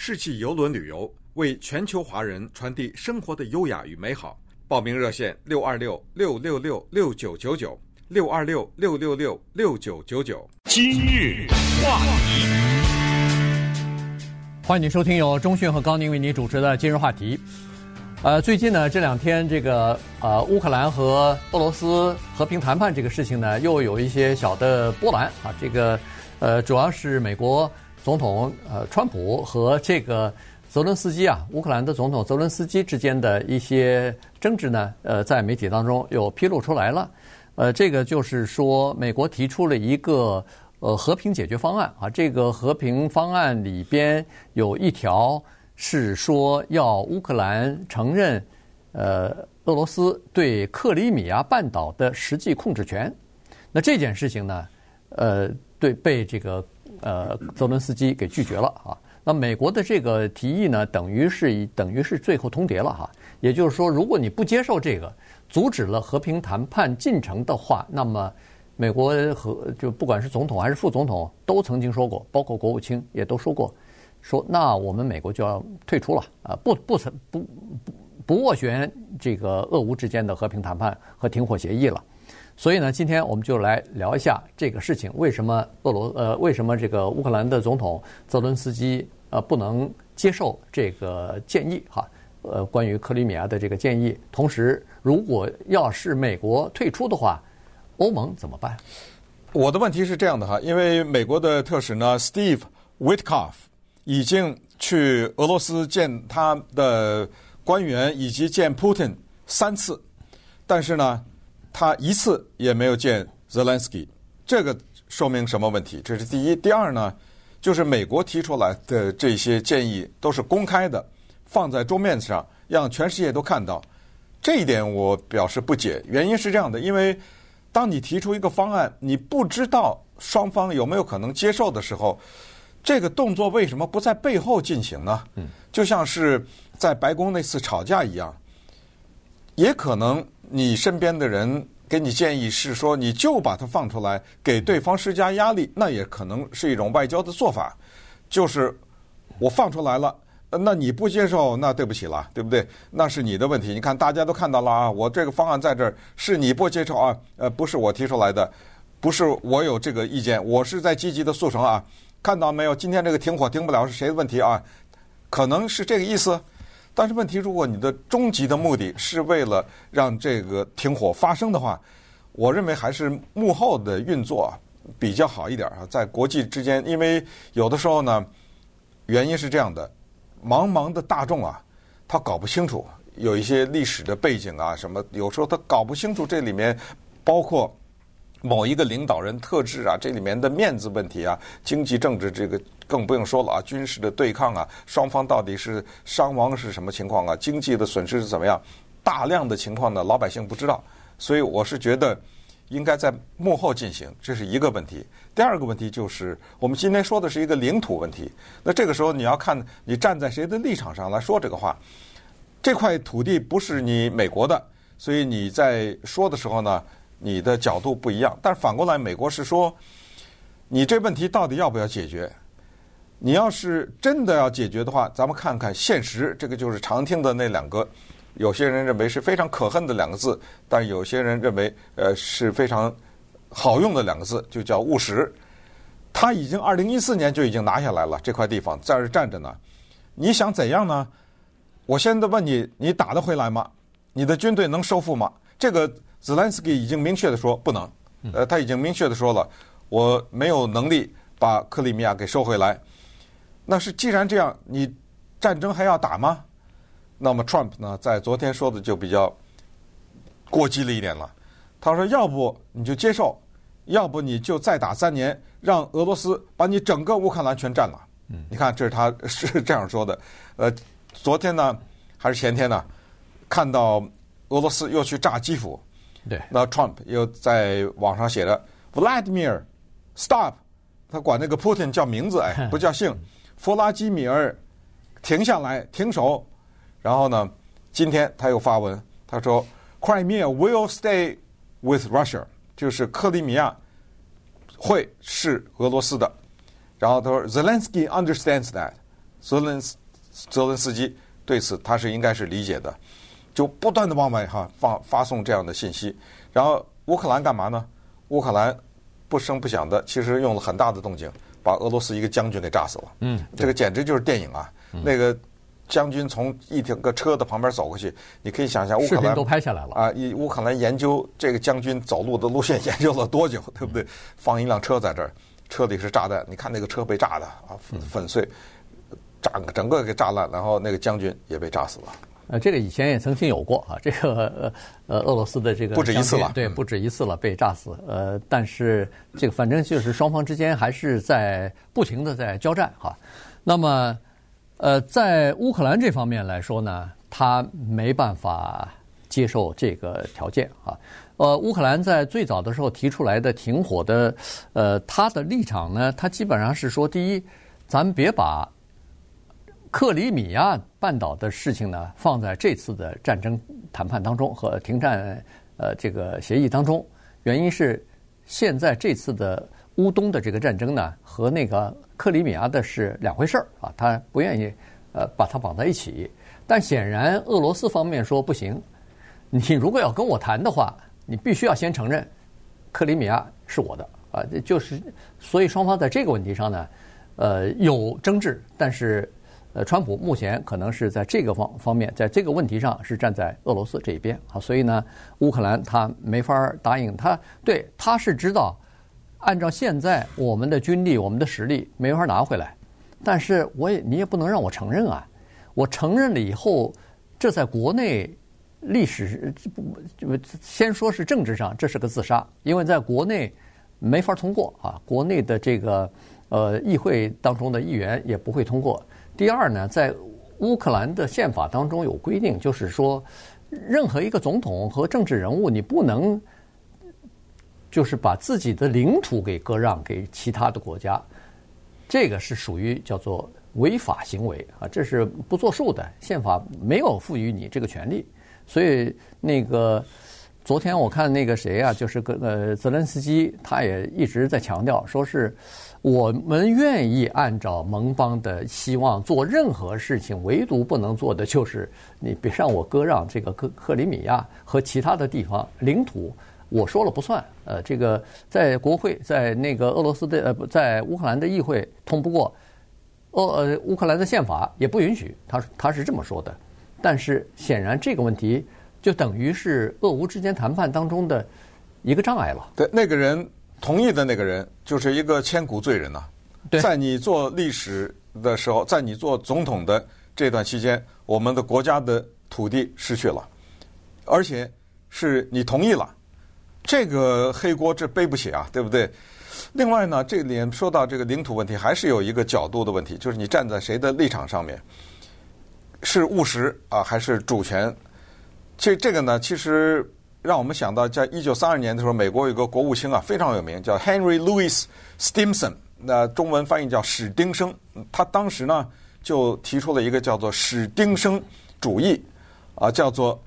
世纪邮轮旅游，为全球华人传递生活的优雅与美好。报名热线626-666-6999，626-666-6999。 今日话题， 欢迎你收听由钟迅和高宁为你主持的今日话题。最近呢，这两天这个乌克兰和俄罗斯和平谈判这个事情呢，又有一些小的波澜啊。这个主要是美国总统川普和这个泽伦斯基啊，乌克兰的总统泽伦斯基之间的一些争执呢，在媒体当中又披露出来了。这个就是说，美国提出了一个和平解决方案啊。这个和平方案里边有一条是说要乌克兰承认俄罗斯对克里米亚半岛的实际控制权。那这件事情呢，被这个泽伦斯基给拒绝了啊。那美国的这个提议呢，等于是最后通牒了哈。也就是说，如果你不接受这个，阻止了和平谈判进程的话，那么美国就不管是总统还是副总统都曾经说过，包括国务卿也都说过，说那我们美国就要退出了啊，不斡旋这个俄乌之间的和平谈判和停火协议了。所以呢，今天我们就来聊一下这个事情，为什么这个乌克兰的总统泽伦斯基不能接受这个建议哈？关于克里米亚的这个建议。同时，如果要是美国退出的话，欧盟怎么办？ 我的问题是这样的哈，因为美国的特使呢 Steve Witkoff 已经去俄罗斯见他的官员以及见 Putin 3次，但是呢，他一次也没有见 Zelensky， 这个说明什么问题？这是第一。第二呢，就是美国提出来的这些建议都是公开的，放在桌面上，让全世界都看到。这一点我表示不解，原因是这样的，因为当你提出一个方案，你不知道双方有没有可能接受的时候，这个动作为什么不在背后进行呢？就像是在白宫那次吵架一样，也可能你身边的人给你建议是说，你就把它放出来，给对方施加压力，那也可能是一种外交的做法。就是我放出来了，那你不接受，那对不起了，对不对？那是你的问题。你看大家都看到了啊，我这个方案在这儿，是你不接受啊，不是我提出来的，不是我有这个意见，我是在积极的促成啊。看到没有？今天这个停火停不了是谁的问题啊？可能是这个意思。但是问题，如果你的终极的目的是为了让这个停火发生的话，我认为还是幕后的运作比较好一点啊。在国际之间，因为有的时候呢，原因是这样的，茫茫的大众啊，他搞不清楚有一些历史的背景啊什么，有时候他搞不清楚这里面包括某一个领导人特质啊，这里面的面子问题啊，经济政治这个更不用说了啊，军事的对抗啊，双方到底是伤亡是什么情况啊，经济的损失是怎么样，大量的情况呢，老百姓不知道，所以我是觉得应该在幕后进行，这是一个问题。第二个问题就是我们今天说的是一个领土问题，那这个时候你要看你站在谁的立场上来说这个话，这块土地不是你美国的，所以你在说的时候呢，你的角度不一样。但是反过来，美国是说，你这问题到底要不要解决？你要是真的要解决的话，咱们看看现实，这个就是常听的那两个，有些人认为是非常可恨的两个字，但有些人认为是非常好用的两个字，就叫务实。他已经2014年就已经拿下来了这块地方，在这站着呢。你想怎样呢？我现在问你，你打得回来吗？你的军队能收复吗？这个Zelensky 已经明确的说不能，他已经明确的说了，我没有能力把克里米亚给收回来。那是既然这样，你战争还要打吗？那么 Trump 呢，在昨天说的就比较过激了一点了。他说，要不你就接受，要不你就再打3年，让俄罗斯把你整个乌克兰全占了。你看，这是他是这样说的。昨天呢，还是前天呢，看到俄罗斯又去炸基辅。 对， 那 Trump 又在网上写着 Vladimir stop， 他管那个 Putin 叫名字，不叫姓。弗拉基米尔，停下来，停手。然后呢，今天他又发文，他说 Crimea will stay with Russia， 就是克里米亚会是俄罗斯的。然后他说 Zelensky understands that， 泽伦斯基对此他是应该是理解的，就不断的往外发送这样的信息。然后乌克兰干嘛呢？乌克兰不声不响的，其实用了很大的动静，把俄罗斯一个将军给炸死了。这个简直就是电影啊！那个将军从一个车的旁边走过去，你可以想象乌克兰视频都拍下来了啊！乌克兰研究这个将军走路的路线研究了多久，对不对？放一辆车在这儿，车里是炸弹，你看那个车被炸的啊粉碎，整个给炸烂，然后那个将军也被炸死了。 这个以前也曾经有过啊，这个俄罗斯的这个不止一次了， 对，不止一次了被炸死。但是这个反正就是双方之间还是在不停的在交战哈。那么在乌克兰这方面来说呢，他没办法接受这个条件啊。乌克兰在最早的时候提出来的停火的他的立场呢，他基本上是说，第一，咱们别把克里米亚半岛的事情呢放在这次的战争谈判当中和停战这个协议当中，原因是现在这次的乌东的这个战争呢和那个克里米亚的是两回事儿啊，他不愿意把它绑在一起。但显然俄罗斯方面说不行，你如果要跟我谈的话，你必须要先承认克里米亚是我的啊，就是所以双方在这个问题上呢有争执，但是川普目前可能是在这个方面，在这个问题上是站在俄罗斯这一边啊，所以呢，乌克兰他没法答应他是知道，按照现在我们的军力、我们的实力没法拿回来，但是你也不能让我承认啊，我承认了以后，这在国内历史先说是政治上这是个自杀，因为在国内没法通过啊，国内的这个议会当中的议员也不会通过。第二呢，在乌克兰的宪法当中有规定，就是说，任何一个总统和政治人物，你不能就是把自己的领土给割让给其他的国家，这个是属于叫做违法行为啊，这是不作数的，宪法没有赋予你这个权利。所以那个昨天我看那个谁啊，就是泽连斯基，他也一直在强调，说是我们愿意按照盟邦的希望做任何事情，唯独不能做的就是你别让我割让这个克里米亚和其他的地方领土，我说了不算。这个在国会，在那个俄罗斯的在乌克兰的议会通不过，乌克兰的宪法也不允许，他是这么说的。但是显然这个问题就等于是俄乌之间谈判当中的一个障碍了。 对，那个人同意的那个人就是一个千古罪人呐。在你做历史的时候，在你做总统的这段期间，我们的国家的土地失去了，而且是你同意了，这个黑锅这背不起啊，对不对？另外呢，这里说到这个领土问题，还是有一个角度的问题，就是你站在谁的立场上面，是务实啊，还是主权？这个呢，其实让我们想到，在1932年的时候，美国有个国务卿啊，非常有名，叫 Henry Louis Stimson， 那中文翻译叫史丁生。他当时呢就提出了一个叫做史丁生主义啊，叫做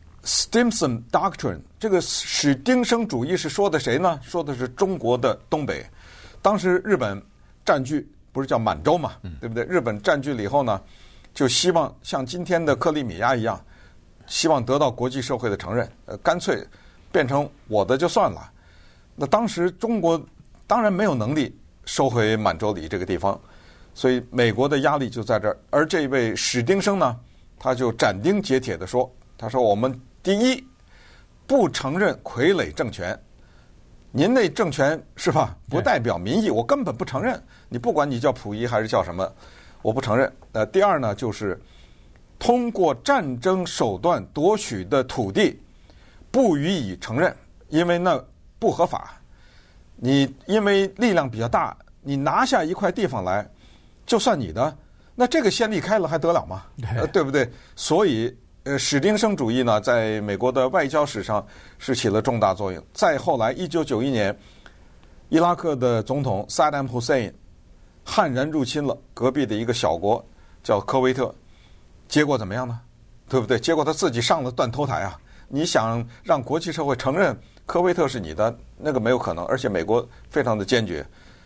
Stimson Doctrine。这个史丁生主义是说的谁呢？说的是中国的东北。当时日本占据，不是叫满洲嘛，对不对？日本占据了以后呢，就希望像今天的克里米亚一样，希望得到国际社会的承认，干脆变成我的就算了。那当时中国当然没有能力收回满洲里这个地方，所以美国的压力就在这儿。而这位史丁生呢，他就斩钉截铁地说，他说我们第一不承认傀儡政权，您那政权是吧，不代表民意，我根本不承认，你不管你叫溥仪还是叫什么，我不承认。第二呢，就是通过战争手段夺取的土地不予以承认，因为那不合法。你因为力量比较大，你拿下一块地方来就算你的，那这个先例开了还得了吗？对不对？所以史丁生主义呢，在美国的外交史上是起了重大作用。再后来1991年伊拉克的总统萨达姆·侯赛因悍然入侵了隔壁的一个小国叫科威特，结果怎么样呢？对不对？结果他自己上了断头台啊！你想让国际社会承认科威特是你的，那个没有可能，而且美国非常的坚决。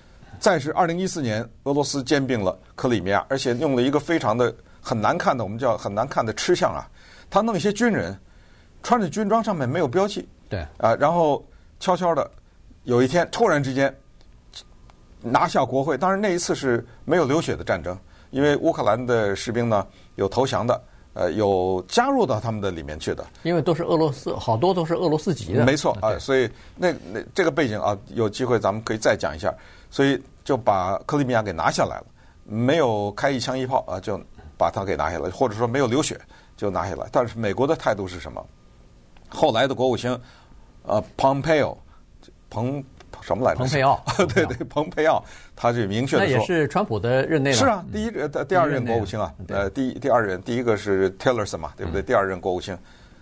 再是2014年，俄罗斯兼并了克里米亚，而且用了一个非常的很难看的，我们叫很难看的吃相啊，他弄一些军人穿着军装，上面没有标记， 对然后悄悄的有一天突然之间拿下国会。当然那一次是没有流血的战争，因为乌克兰的士兵呢有投降的，有加入到他们的里面去的， 因为都是俄罗斯，好多都是俄罗斯籍的， 没错啊，所以那这个背景啊，有机会咱们可以再讲一下。所以就把克里米亚给拿下来了，没有开一枪一炮啊，就把它给拿下来，或者说没有流血就拿下来。但是美国的态度是什么？后来的国务卿Pompeo 什么来着？ 蓬佩奥对，蓬佩奥，他就明确的说， 那也是川普的任内了。 是啊，第二任国务卿啊，第二任，第一个是 Tillerson 嘛，对不对？第二任国务卿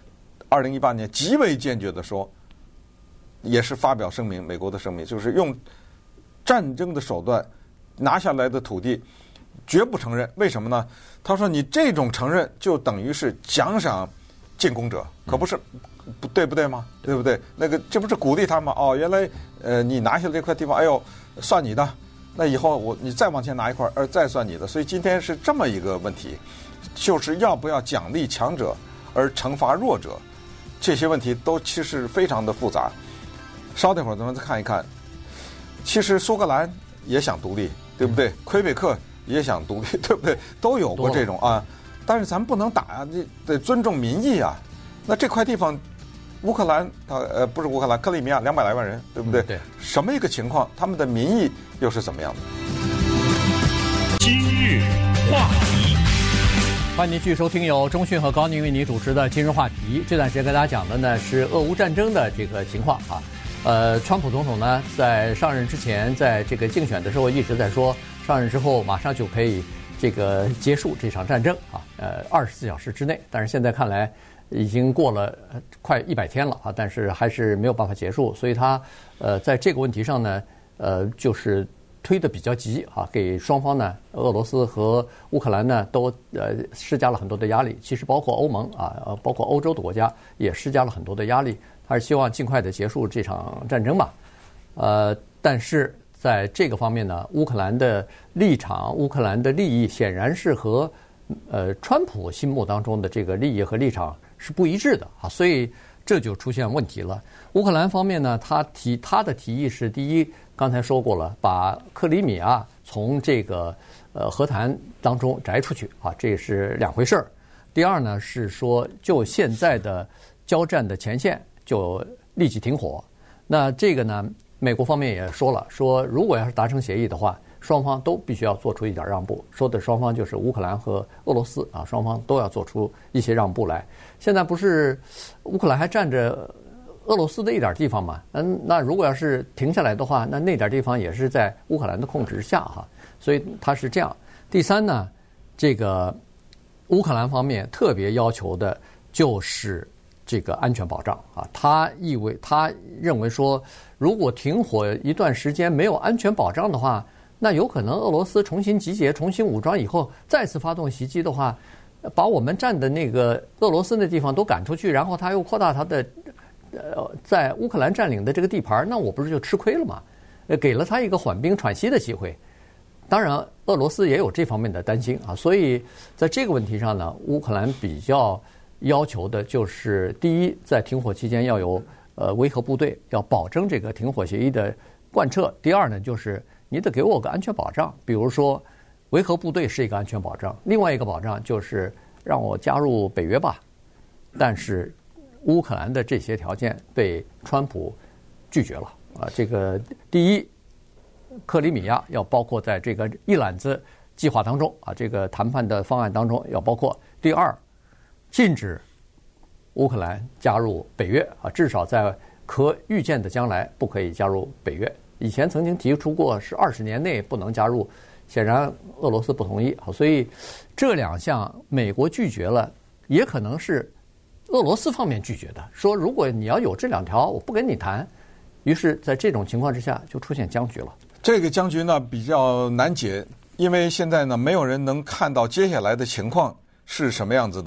，2018年极为坚决的说，也是发表声明，美国的声明就是用战争的手段拿下来的土地绝不承认。为什么呢？他说你这种承认就等于是奖赏进攻者，可不是对不对吗？对不对？那个这不是鼓励他吗？哦，原来你拿下这块地方，哎呦，算你的，那以后你再往前拿一块，再算你的。所以今天是这么一个问题，就是要不要奖励强者而惩罚弱者，这些问题都其实非常的复杂。稍等会儿咱们再看一看。其实苏格兰也想独立，对不对？魁北克也想独立，对不对？都有过这种啊。但是咱们不能打啊，你得尊重民意啊。那这块地方，乌克兰不是乌克兰，克里米亚200来万人，对不对？ 对。 什么一个情况？他们的民意又是怎么样的？ 今日话题， 欢迎您继续收听由钟迅和高宁为您主持的今日话题。这段时间跟大家讲的呢是俄乌战争的这个情况啊。川普总统呢，在上任之前，在这个竞选的时候一直在说，上任之后马上就可以这个结束这场战争啊，24小时之内。但是现在看来，已经过了快100天了啊，但是还是没有办法结束。所以他在这个问题上呢，就是推得比较急啊，给双方呢，俄罗斯和乌克兰呢都施加了很多的压力。其实包括欧盟啊，包括欧洲的国家也施加了很多的压力。还是希望尽快的结束这场战争吧，但是在这个方面呢，乌克兰的立场、乌克兰的利益显然是和川普心目当中的这个利益和立场是不一致的啊，所以这就出现问题了。乌克兰方面呢，他的提议是：第一，刚才说过了，把克里米亚从这个和谈当中摘出去啊，这是两回事儿。第二呢，是说就现在的交战的前线就立即停火。那这个呢，美国方面也说了，说如果要是达成协议的话，双方都必须要做出一点让步。说的双方就是乌克兰和俄罗斯啊，双方都要做出一些让步来。现在不是乌克兰还占着俄罗斯的一点地方嘛？那如果要是停下来的话，那点地方也是在乌克兰的控制之下哈。所以他是这样。第三呢，这个乌克兰方面特别要求的就是这个安全保障啊，他认为说，如果停火一段时间没有安全保障的话，那有可能俄罗斯重新集结、重新武装以后，再次发动袭击的话，把我们占的那个俄罗斯的地方都赶出去，然后他又扩大他的在乌克兰占领的这个地盘，那我不是就吃亏了吗？给了他一个缓兵喘息的机会。当然，俄罗斯也有这方面的担心啊，所以在这个问题上呢，乌克兰比较要求的就是，第一，在停火期间要有维和部队，要保证这个停火协议的贯彻。第二呢，就是你得给我个安全保障，比如说维和部队是一个安全保障，另外一个保障就是让我加入北约吧。但是乌克兰的这些条件被川普拒绝了啊。这个第一，克里米亚要包括在这个一揽子计划当中啊，这个谈判的方案当中要包括。第二，禁止乌克兰加入北约啊，至少在可预见的将来不可以加入北约。以前曾经提出过是20年内不能加入，显然俄罗斯不同意啊，所以这两项美国拒绝了，也可能是俄罗斯方面拒绝的，说如果你要有这两条，我不跟你谈。于是在这种情况之下就出现僵局了。 这个僵局呢比较难解，因为现在呢没有人能看到接下来的情况是什么样子的。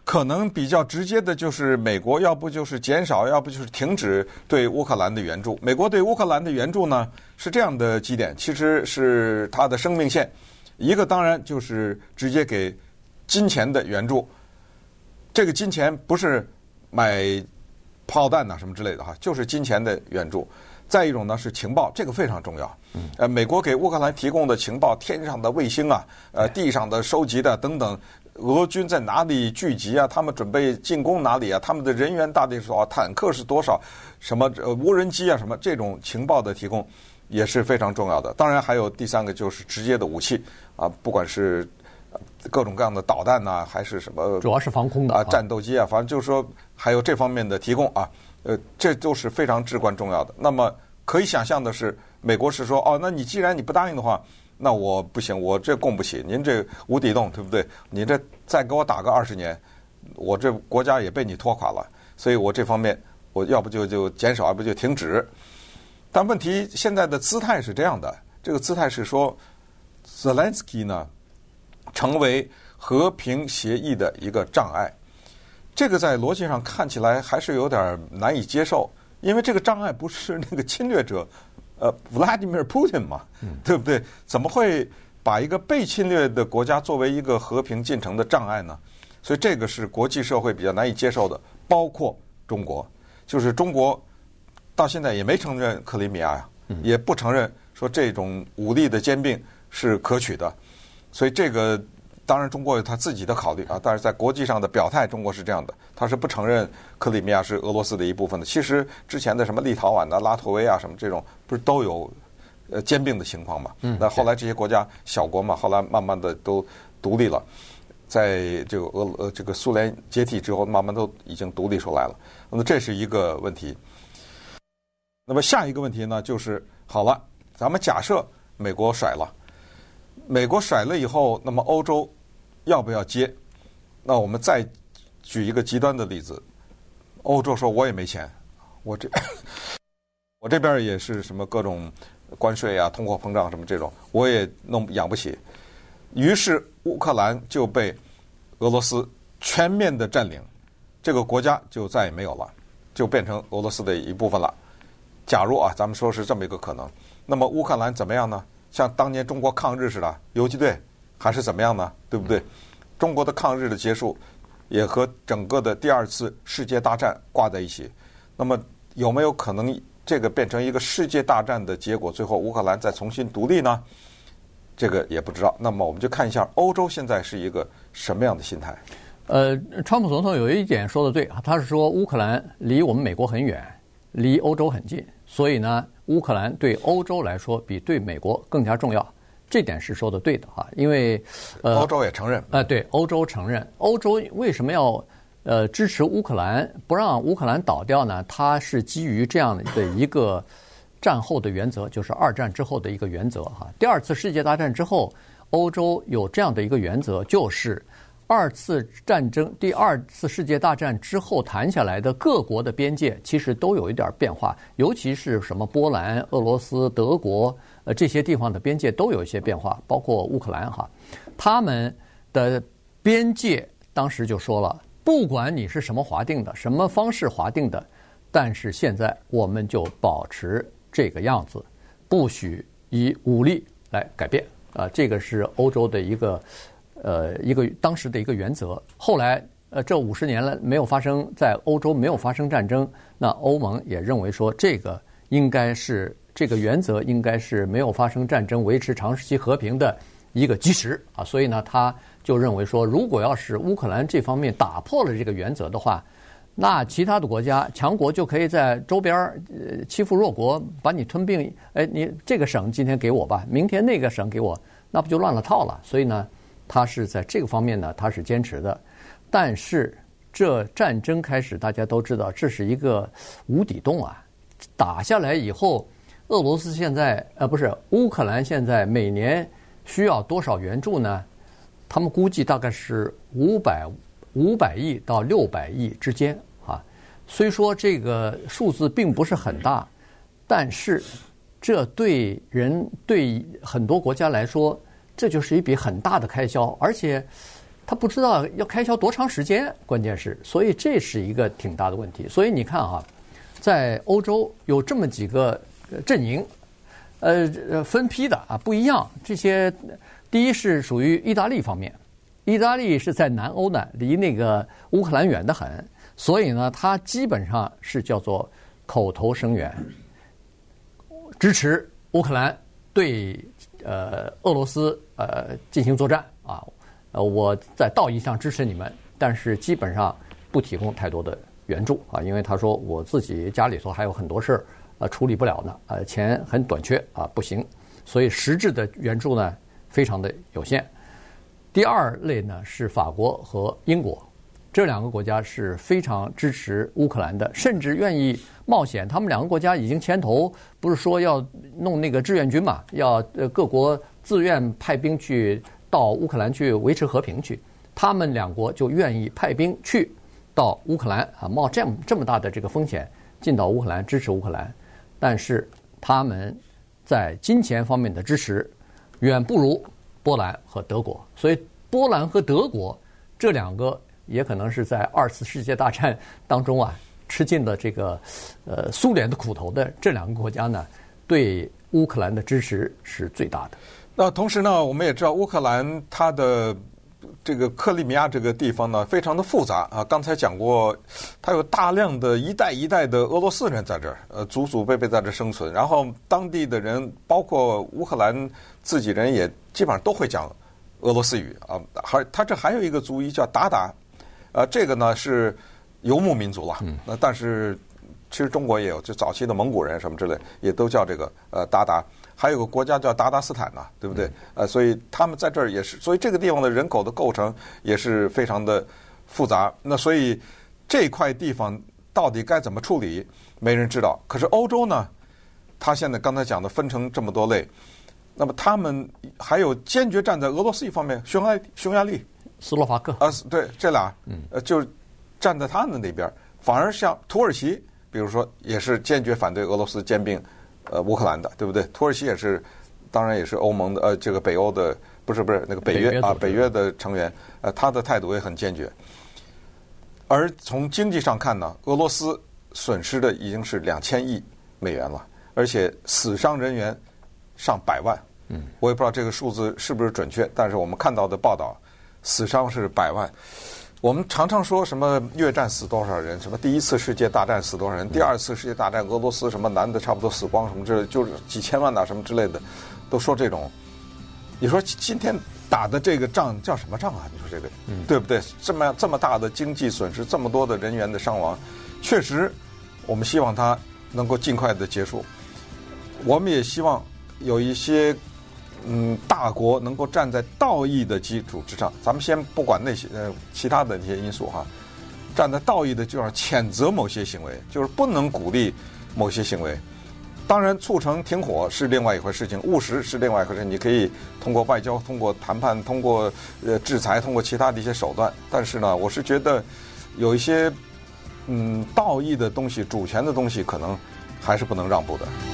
可能比较直接的就是美国要不就是减少，要不就是停止对乌克兰的援助。美国对乌克兰的援助呢是这样的几点，其实是它的生命线。一个当然就是直接给金钱的援助，这个金钱不是买炮弹呐什么之类的哈，就是金钱的援助。再一种呢是情报，这个非常重要。美国给乌克兰提供的情报，天上的卫星啊，地上的收集的等等，俄军在哪里聚集啊？他们准备进攻哪里啊？他们的人员大概是多少？坦克是多少？什么无人机啊？什么这种情报的提供也是非常重要的。当然还有第三个就是直接的武器啊，不管是各种各样的导弹呐，还是什么， 主要是防空的啊，战斗机啊，反正就是说还有这方面的提供啊。这都是非常至关重要的。那么可以想象的是，美国是说，哦，那你既然你不答应的话，那我不行，我这供不起，您这无底洞，对不对？你这再给我打个20年，我这国家也被你拖垮了。所以我这方面，我要不就减少，要不就停止。但问题现在的姿态是这样的，这个姿态是说，泽连斯基呢，成为和平协议的一个障碍。这个在逻辑上看起来还是有点难以接受，因为这个障碍不是那个侵略者Vladimir Putin 嘛，对不对？怎么会把一个被侵略的国家作为一个和平进程的障碍呢？所以这个是国际社会比较难以接受的，包括中国，就是中国到现在也没承认克里米亚呀，也不承认说这种武力的兼并是可取的，所以这个。当然，中国有他自己的考虑啊，但是在国际上的表态，中国是这样的，他是不承认克里米亚是俄罗斯的一部分的。其实之前的什么立陶宛啊、拉脱维亚什么这种，不是都有兼并的情况嘛？那后来这些国家小国嘛，后来慢慢的都独立了，在这个这个苏联解体之后，慢慢都已经独立出来了。那么这是一个问题。那么下一个问题呢，就是好了，咱们假设美国甩了。美国甩了以后，那么欧洲要不要接？那我们再举一个极端的例子，欧洲说我也没钱，我这边也是什么各种关税啊、通货膨胀什么这种，我也养不起。于是乌克兰就被俄罗斯全面的占领，这个国家就再也没有了，就变成俄罗斯的一部分了。假如啊，咱们说是这么一个可能，那么乌克兰怎么样呢？像当年中国抗日似的游击队，还是怎么样呢？对不对？中国的抗日的结束，也和整个的第2次世界大战挂在一起。那么有没有可能这个变成一个世界大战的结果？最后乌克兰再重新独立呢？这个也不知道。那么我们就看一下欧洲现在是一个什么样的心态。 川普总统有一点说的对啊，他是说乌克兰离我们美国很远，离欧洲很近，所以呢。乌克兰对欧洲来说比对美国更加重要，这点是说的对的哈，因为欧洲也承认对，欧洲承认。欧洲为什么要支持乌克兰，不让乌克兰倒掉呢？它是基于这样的一个战后的原则，就是2战之后的一个原则哈。第2次世界大战之后，欧洲有这样的一个原则，就是2次战争、第2次世界大战之后谈下来的各国的边界，其实都有一点变化，尤其是什么波兰、俄罗斯、德国，这些地方的边界都有一些变化，包括乌克兰哈，他们的边界当时就说了，不管你是什么划定的，什么方式划定的，但是现在我们就保持这个样子，不许以武力来改变啊，这个是欧洲的一个当时的一个原则。后来这50年了没有发生，在欧洲没有发生战争，那欧盟也认为说这个应该是这个原则应该是没有发生战争、维持长期和平的一个基石啊。所以呢，他就认为说，如果要是乌克兰这方面打破了这个原则的话，那其他的国家强国就可以在周边欺负弱国，把你吞并。哎，你这个省今天给我吧，明天那个省给我，那不就乱了套了？所以呢，他是在这个方面呢，他是坚持的。但是这战争开始，大家都知道这是一个无底洞啊！打下来以后，俄罗斯现在不是乌克兰现在每年需要多少援助呢？他们估计大概是500亿到600亿之间啊。虽说这个数字并不是很大，但是这对很多国家来说，这就是一笔很大的开销。而且他不知道要开销多长时间，关键是，所以这是一个挺大的问题。所以你看啊，在欧洲有这么几个阵营，分批的啊不一样。这些第一是属于意大利方面，意大利是在南欧呢，离那个乌克兰远得很，所以呢，它基本上是叫做口头声援，支持乌克兰对俄罗斯进行作战啊。我在道义上支持你们，但是基本上不提供太多的援助啊，因为他说我自己家里头还有很多事儿处理不了呢，钱很短缺啊，不行，所以实质的援助呢非常的有限。第二类呢是法国和英国，这两个国家是非常支持乌克兰的，甚至愿意冒险。他们两个国家已经牵头，不是说要弄那个志愿军嘛，要各国自愿派兵去到乌克兰去维持和平去，他们两国就愿意派兵去到乌克兰啊，冒这么大的这个风险进到乌克兰支持乌克兰，但是他们在金钱方面的支持远不如波兰和德国，所以波兰和德国这两个也可能是在2次世界大战当中啊吃尽了这个苏联的苦头的这两个国家呢，对乌克兰的支持是最大的。 那同时呢，我们也知道乌克兰它的这个克里米亚这个地方呢，非常的复杂啊。刚才讲过，它有大量的一代一代的俄罗斯人在这儿，祖祖辈辈在这生存。然后当地的人，包括乌克兰自己人，也基本上都会讲俄罗斯语啊。它这还有一个族裔叫鞑靼，这个呢是游牧民族了。那但是其实中国也有，就早期的蒙古人什么之类，也都叫这个鞑靼。还有个国家叫鞑靼斯坦呐，对不对？所以他们在这儿也是，所以这个地方的人口的构成也是非常的复杂。那所以这块地方到底该怎么处理，没人知道。可是欧洲呢，他现在刚才讲的分成这么多类，那么他们还有坚决站在俄罗斯一方面，匈牙利、 斯洛伐克对，这俩就站在他们那边，反而像土耳其，比如说也是坚决反对俄罗斯兼并乌克兰的，对不对？土耳其也是，当然也是欧盟的这个北欧的，不是那个北约啊，北约的成员，他的态度也很坚决。而从经济上看呢，俄罗斯损失的已经是2000亿美元了，而且死伤人员上100万。我也不知道这个数字是不是准确，但是我们看到的报道，死伤是100万。我们常常说什么越战死多少人，什么第1次世界大战死多少人，第2次世界大战俄罗斯什么男的差不多死光什么之类的，就是几千万呐什么之类的，都说这种。你说今天打的这个仗叫什么仗啊？你说这个，对不对？这么大的经济损失，这么多的人员的伤亡，确实，我们希望它能够尽快的结束。我们也希望有一些大国能够站在道义的基础之上，咱们先不管那些其他的那些因素哈，站在道义的就要谴责某些行为，就是不能鼓励某些行为。当然，促成停火是另外一回事情，务实是另外一回事。你可以通过外交、通过谈判、通过制裁、通过其他的一些手段。但是呢，我是觉得有一些道义的东西、主权的东西，可能还是不能让步的。